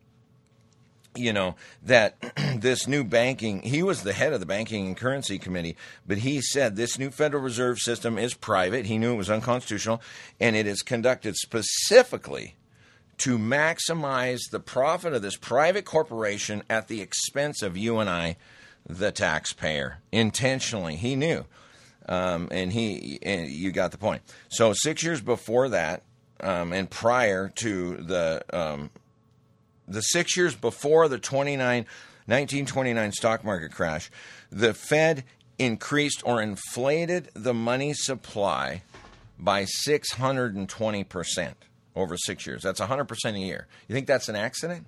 you know, that this new banking, he was the head of the Banking and Currency Committee, but he said this new Federal Reserve System is private. He knew it was unconstitutional, and it is conducted specifically to maximize the profit of this private corporation at the expense of you and I, the taxpayer, intentionally. He knew, um, and he, and you got the point. So six years before that, um, and prior to the um, the six years before the nineteen twenty-nine stock market crash, the Fed increased or inflated the money supply by six hundred twenty percent over six years. That's one hundred percent a year. You think that's an accident?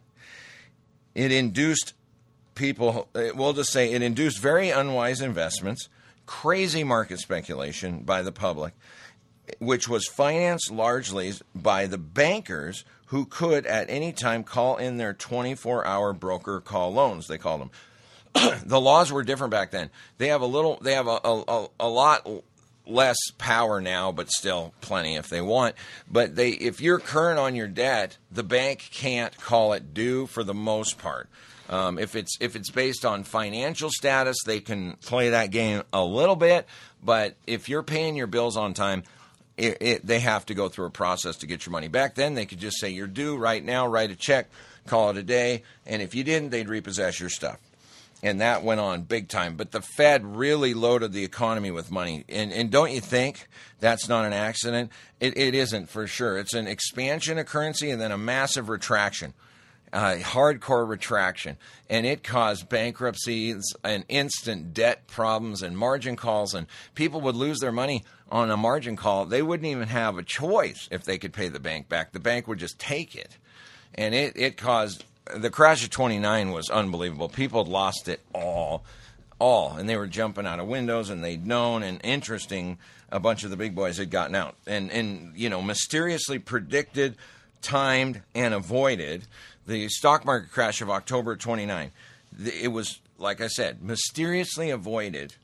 It induced people, we'll just say it induced very unwise investments, crazy market speculation by the public, which was financed largely by the bankers who could at any time call in their twenty-four hour broker call loans, they called them. The laws were different back then. They have a little, they have a, a, a lot less power now, but still plenty if they want. But they, if you're current on your debt, the bank can't call it due for the most part. Um, if it's if it's based on financial status, they can play that game a little bit. But if you're paying your bills on time, It, it, they have to go through a process to get your money back. Then they could just say, you're due right now, write a check, call it a day. And if you didn't, they'd repossess your stuff. And that went on big time. But the Fed really loaded the economy with money. And, and don't you think that's not an accident? It, it isn't for sure. It's an expansion of currency and then a massive retraction. Uh, hardcore retraction, and it caused bankruptcies and instant debt problems and margin calls, and people would lose their money on a margin call. They wouldn't even have a choice if they could pay the bank back. The bank would just take it, and it, it caused the crash of twenty-nine was unbelievable. People had lost it all, all, and they were jumping out of windows, and they'd known, and interesting, a bunch of the big boys had gotten out, and, and you know, mysteriously predicted, timed, and avoided the stock market crash of October twenty-ninth. It was, like I said, mysteriously avoided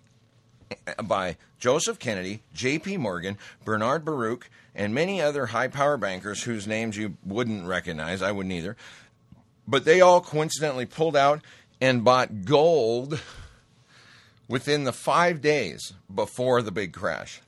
by Joseph Kennedy, J P Morgan, Bernard Baruch, and many other high-power bankers whose names you wouldn't recognize. I wouldn't either. But they all coincidentally pulled out and bought gold within the five days before the big crash.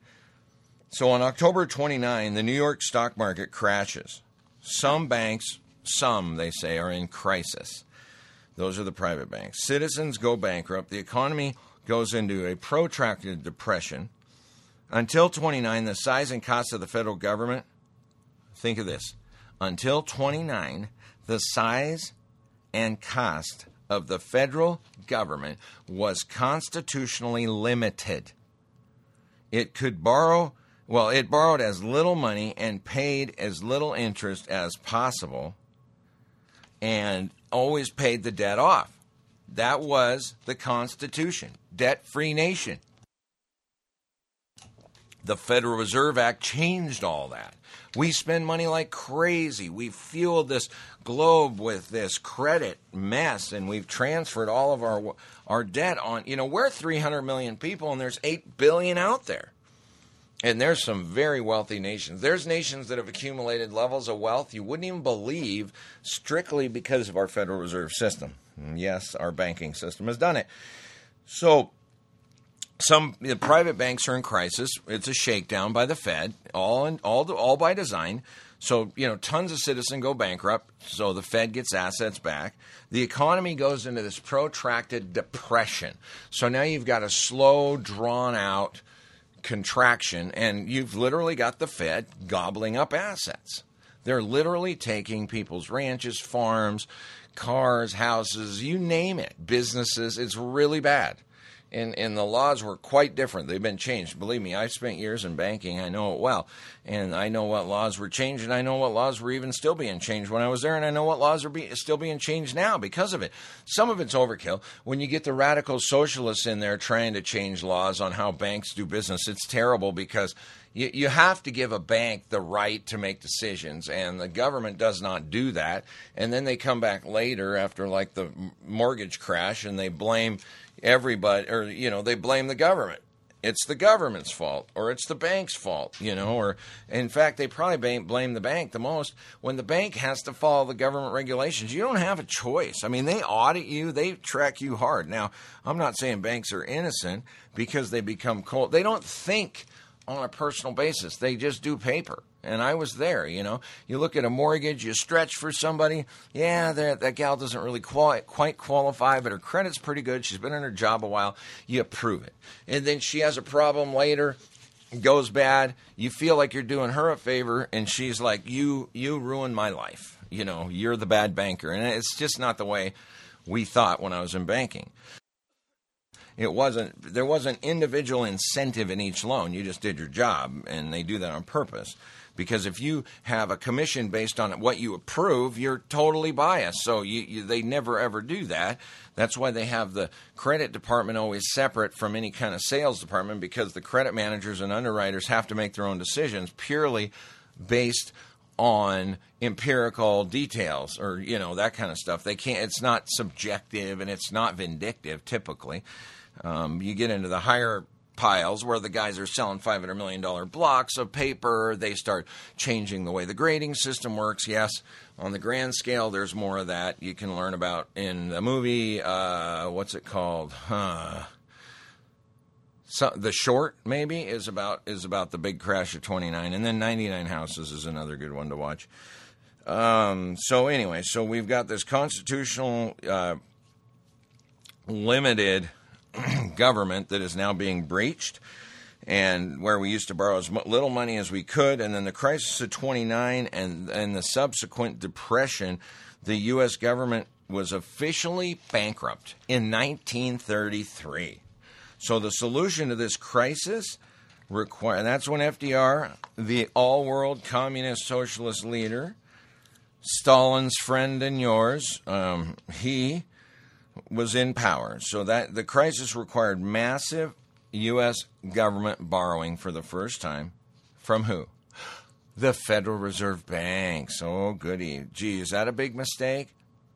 So on October twenty-ninth, the New York stock market crashes. Some banks... Some, they say, are in crisis. Those are the private banks. Citizens go bankrupt. The economy goes into a protracted depression. Until twenty-nine, the size and cost of the federal government, think of this, until twenty-nine, the size and cost of the federal government was constitutionally limited. It could borrow, well, it borrowed as little money and paid as little interest as possible, and always paid the debt off. That was the Constitution. Debt-free nation. The Federal Reserve Act changed all that. We spend money like crazy. We've fueled this globe with this credit mess, and we've transferred all of our our debt on. You know, we're three hundred million people, and there's eight billion out there. And there's some very wealthy nations. There's nations that have accumulated levels of wealth you wouldn't even believe strictly because of our Federal Reserve System. And yes, our banking system has done it. So some the private banks are in crisis. It's a shakedown by the Fed, all in, all all by design. So, you know, tons of citizens go bankrupt, so the Fed gets assets back. The economy goes into this protracted depression. So now you've got a slow, drawn-out contraction, and you've literally got the Fed gobbling up assets. They're literally taking people's ranches, farms, cars, houses, you name it, businesses. It's really bad. And, and the laws were quite different. They've been changed. Believe me, I've spent years in banking. I know it well. And I know what laws were changed, and I know what laws were even still being changed when I was there, and I know what laws are be, still being changed now because of it. Some of it's overkill. When you get the radical socialists in there trying to change laws on how banks do business, it's terrible because you, you have to give a bank the right to make decisions, and the government does not do that. And then they come back later after, like, the mortgage crash, and they blame everybody, or, you know, they blame the government. It's the government's fault, or it's the bank's fault, you know, or in fact, they probably blame the bank the most when the bank has to follow the government regulations. You don't have a choice. I mean, they audit you, they track you hard. Now, I'm not saying banks are innocent because they become cold. They don't think on a personal basis. They just do paper. And I was there, you know. You look at a mortgage, you stretch for somebody. Yeah, that, that gal doesn't really quali- quite qualify, but her credit's pretty good. She's been in her job a while. You approve it. And then she has a problem later, goes bad. You feel like you're doing her a favor, and she's like, you, you ruined my life. You know, you're the bad banker. And it's just not the way we thought when I was in banking. It wasn't, there wasn't individual incentive in each loan. You just did your job, and they do that on purpose. Because if you have a commission based on what you approve, you're totally biased. So you, you, they never, ever do that. That's why they have the credit department always separate from any kind of sales department, because the credit managers and underwriters have to make their own decisions purely based on empirical details or, you know, that kind of stuff. They can't, it's not subjective and it's not vindictive typically. Um, you get into the higher piles where the guys are selling five hundred million dollars blocks of paper. They start changing the way the grading system works. Yes, on the grand scale, there's more of that you can learn about in the movie. Uh, what's it called? Huh. So, The Short, maybe, is about is about the big crash of twenty-nine. And then ninety-nine Houses is another good one to watch. Um, so anyway, so we've got this constitutional uh, limited government that is now being breached, and where we used to borrow as little money as we could, and then the crisis of twenty-nine and, and the subsequent depression, the U S government was officially bankrupt in nineteen thirty-three. So the solution to this crisis require, and that's when F D R, the all-world communist socialist leader, Stalin's friend and yours, um, he was in power. So that the crisis required massive U S government borrowing for the first time. From who? The Federal Reserve Banks. Oh, goody. Gee, is that a big mistake?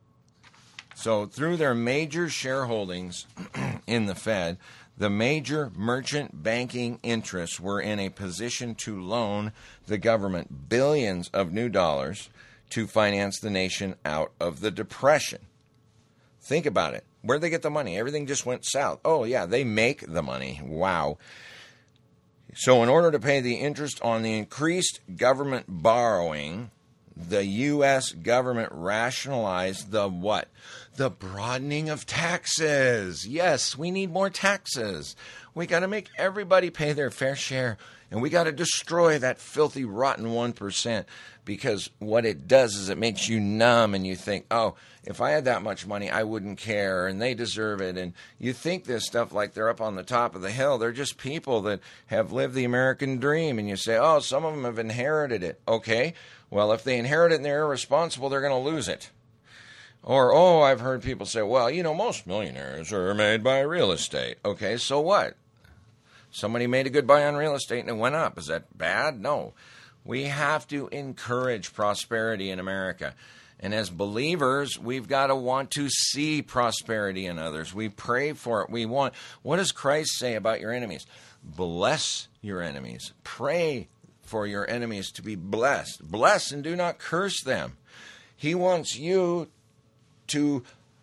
So through their major shareholdings in the Fed, the major merchant banking interests were in a position to loan the government billions of new dollars to finance the nation out of the Depression. Think about it. Where'd they get the money? Everything just went south. Oh, yeah, they make the money. Wow. So in order to pay the interest on the increased government borrowing, the U S government rationalized the what? The broadening of taxes. Yes, we need more taxes. We got to make everybody pay their fair share. And we got to destroy that filthy, rotten one percent, because what it does is it makes you numb and you think, oh, if I had that much money, I wouldn't care, and they deserve it. And you think this stuff like they're up on the top of the hill. They're just people that have lived the American dream. And you say, oh, some of them have inherited it. Okay, well, if they inherit it and they're irresponsible, they're going to lose it. Or, oh, I've heard people say, well, you know, most millionaires are made by real estate. Okay, so what? Somebody made a good buy on real estate and it went up. Is that bad? No. We have to encourage prosperity in America. And as believers, we've got to want to see prosperity in others. We pray for it. We want. What does Christ say about your enemies? Bless your enemies. Pray for your enemies to be blessed. Bless and do not curse them. He wants you to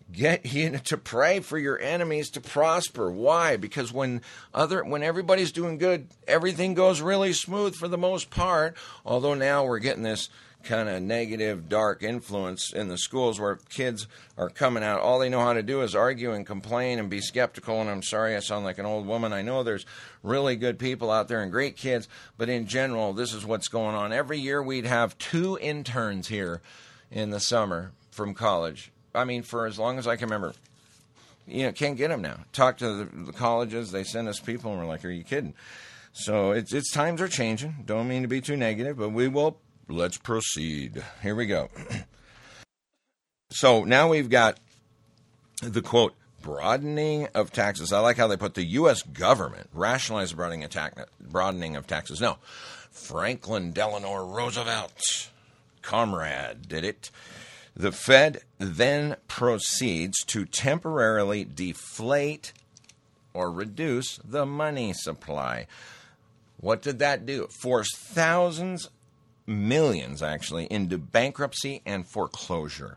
Get you to pray for your enemies to prosper. Why? Because when other when everybody's doing good, everything goes really smooth for the most part. Although now we're getting this kind of negative, dark influence in the schools where kids are coming out. All they know how to do is argue and complain and be skeptical. And I'm sorry I sound like an old woman. I know there's really good people out there and great kids. But in general, this is what's going on. Every year we'd have two interns here in the summer from college. I mean, for as long as I can remember. You know, can't get them now. Talk to the, the colleges. They send us people, and we're like, are you kidding? So it's, it's times are changing. Don't mean to be too negative, but we will. Let's proceed. Here we go. So now we've got the, quote, broadening of taxes. I like how they put the U S government rationalized the broadening of, ta- broadening of taxes. No, Franklin Delano Roosevelt, comrade, did it. The Fed then proceeds to temporarily deflate or reduce the money supply. What did that do? It forced thousands, millions actually, into bankruptcy and foreclosure.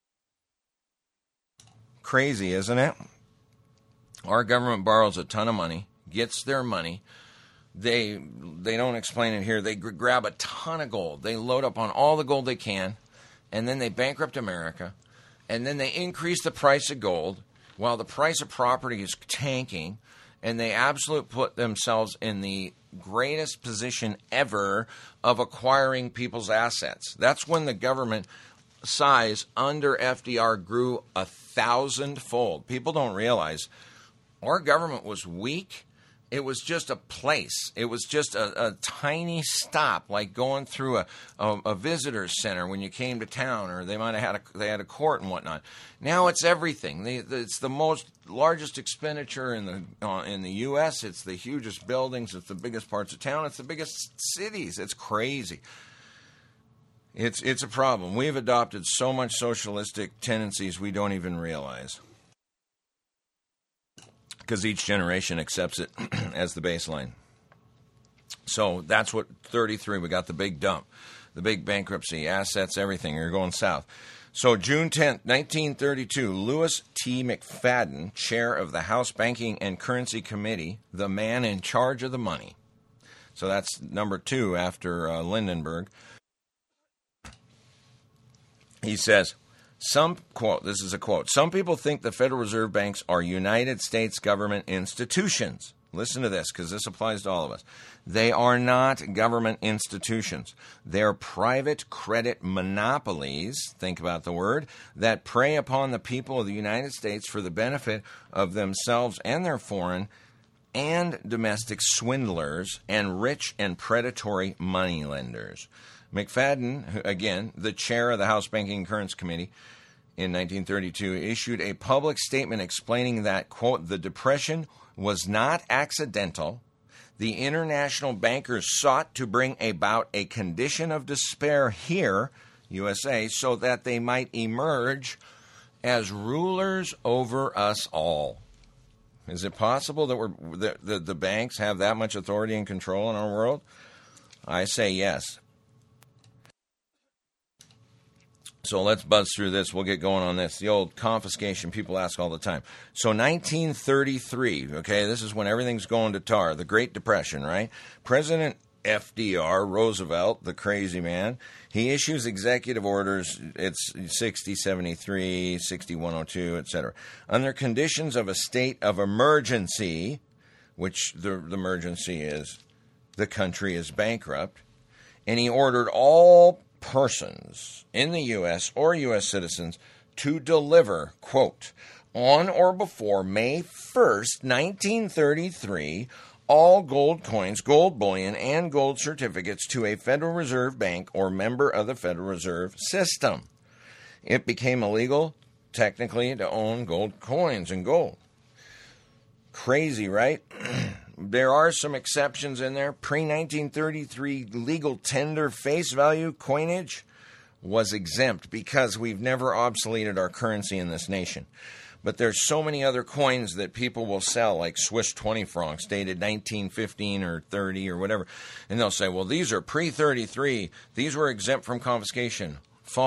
Crazy, isn't it? Our government borrows a ton of money, gets their money. They they don't explain it here. They grab a ton of gold. They load up on all the gold they can. And then they bankrupt America, and then they increase the price of gold while the price of property is tanking, and they absolutely put themselves in the greatest position ever of acquiring people's assets. That's when the government size under F D R grew a thousandfold. People don't realize our government was weak. It was just a place. It was just a, a tiny stop, like going through a, a, a visitor center when you came to town, or they might have had a, they had a court and whatnot. Now it's everything. They, it's the most largest expenditure in the uh, in the U S. It's the hugest buildings. It's the biggest parts of town. It's the biggest cities. It's crazy. It's it's a problem. We've adopted so much socialistic tendencies we don't even realize. Because each generation accepts it as the baseline. So that's what thirty-three, we got the big dump, the big bankruptcy, assets, everything. You're going south. So June tenth, nineteen thirty-two, Lewis T. McFadden, chair of the House Banking and Currency Committee, the man in charge of the money. So that's number two after uh, Lindenberg. He says, Some, quote, this is a quote, some people think the Federal Reserve banks are United States government institutions. Listen to this, because this applies to all of us. They are not government institutions. They're private credit monopolies, think about the word, that prey upon the people of the United States for the benefit of themselves and their foreign and domestic swindlers and rich and predatory moneylenders. McFadden, again, the chair of the House Banking and Currency Committee, in nineteen thirty-two, issued a public statement explaining that, quote, the Depression was not accidental. The international bankers sought to bring about a condition of despair here, U S A, so that they might emerge as rulers over us all. Is it possible that we're that the, the banks have that much authority and control in our world? I say yes. So let's buzz through this. We'll get going on this. The old confiscation, people ask all the time. So nineteen thirty-three, okay, this is when everything's going to tar, the Great Depression, right? President F D R, Roosevelt, the crazy man, he issues executive orders, it's sixty seventy-three, sixty one oh two, et cetera. Under conditions of a state of emergency, which the, the emergency is the country is bankrupt, and he ordered all persons in the U S or U S citizens to deliver, quote, on or before May first, nineteen thirty-three, all gold coins, gold bullion, and gold certificates to a Federal Reserve Bank or member of the Federal Reserve System. It became illegal, technically, to own gold coins and gold. Crazy, right? There are some exceptions in there. Pre nineteen thirty-three legal tender face value coinage was exempt because we've never obsoleted our currency in this nation. But there's so many other coins that people will sell, like Swiss twenty francs, dated nineteen fifteen or thirty or whatever. And they'll say, well, these are pre thirty-three. These were exempt from confiscation. False.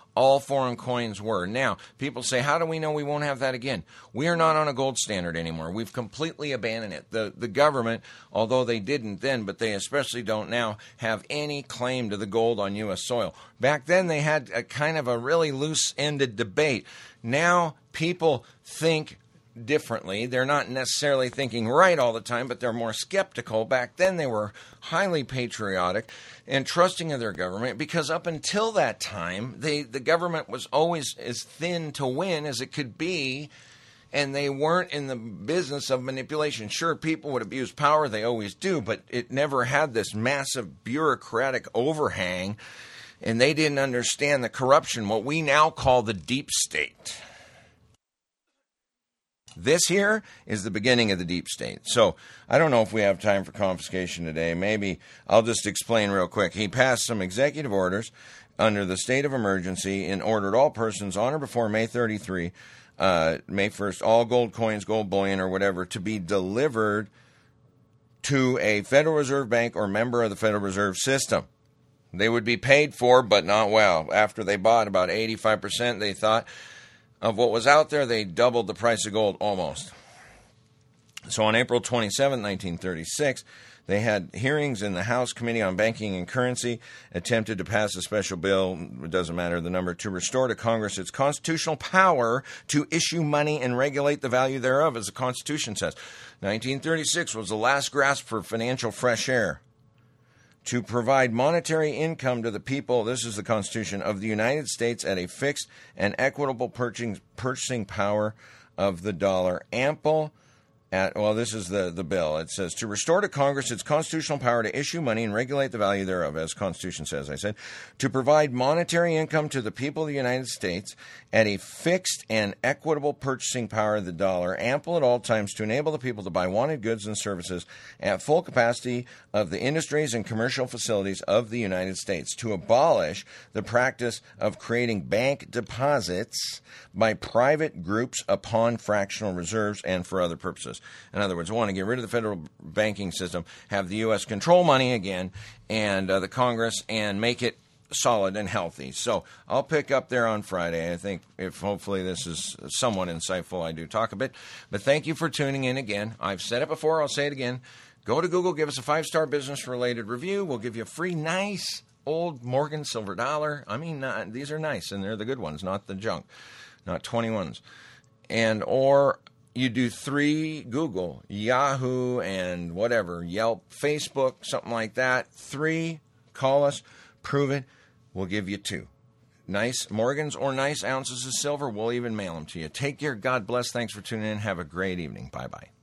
all foreign coins were. Now, people say, how do we know we won't have that again? We are not on a gold standard anymore. We've completely abandoned it. The, the government, although they didn't then, but they especially don't now, have any claim to the gold on U S soil. Back then, they had a kind of a really loose-ended debate. Now, people think differently. They're not necessarily thinking right all the time, but they're more skeptical. Back then, they were highly patriotic and trusting of their government, because up until that time, they, the government was always as thin to win as it could be, and they weren't in the business of manipulation. Sure, people would abuse power. They always do, but it never had this massive bureaucratic overhang, and they didn't understand the corruption, what we now call the deep state. This here is the beginning of the deep state. So I don't know if we have time for confiscation today. Maybe I'll just explain real quick. He passed some executive orders under the state of emergency and ordered all persons on or before May thirty-first, uh, May first, all gold coins, gold bullion, or whatever, to be delivered to a Federal Reserve Bank or member of the Federal Reserve System. They would be paid for, but not well. After they bought about eighty-five percent, they thought, of what was out there, they doubled the price of gold almost. So on April twenty-seventh, nineteen thirty-six, they had hearings in the House Committee on Banking and Currency, attempted to pass a special bill, it doesn't matter the number, to restore to Congress its constitutional power to issue money and regulate the value thereof, as the Constitution says. nineteen thirty-six was the last grasp for financial fresh air. To provide monetary income to the people, this is the Constitution, of the United States at a fixed and equitable purchasing, purchasing power of the dollar, ample at, well, this is the, the bill. It says, to restore to Congress its constitutional power to issue money and regulate the value thereof, as Constitution says, I said, to provide monetary income to the people of the United States at a fixed and equitable purchasing power of the dollar, ample at all times to enable the people to buy wanted goods and services at full capacity of the industries and commercial facilities of the United States, to abolish the practice of creating bank deposits by private groups upon fractional reserves and for other purposes. In other words, I want to get rid of the federal banking system, have the U S control money again, and uh, the Congress, and make it solid and healthy. So I'll pick up there on Friday. I think if hopefully this is somewhat insightful, I do talk a bit. But thank you for tuning in again. I've said it before. I'll say it again. Go to Google, give us a five-star business-related review. We'll give you a free, nice, old Morgan silver dollar. I mean, uh, these are nice, and they're the good ones, not the junk, not twenty-ones. And or you do three, Google, Yahoo, and whatever, Yelp, Facebook, something like that. Three, call us, prove it. We'll give you two. Nice Morgans or nice ounces of silver. We'll even mail them to you. Take care. God bless. Thanks for tuning in. Have a great evening. Bye-bye.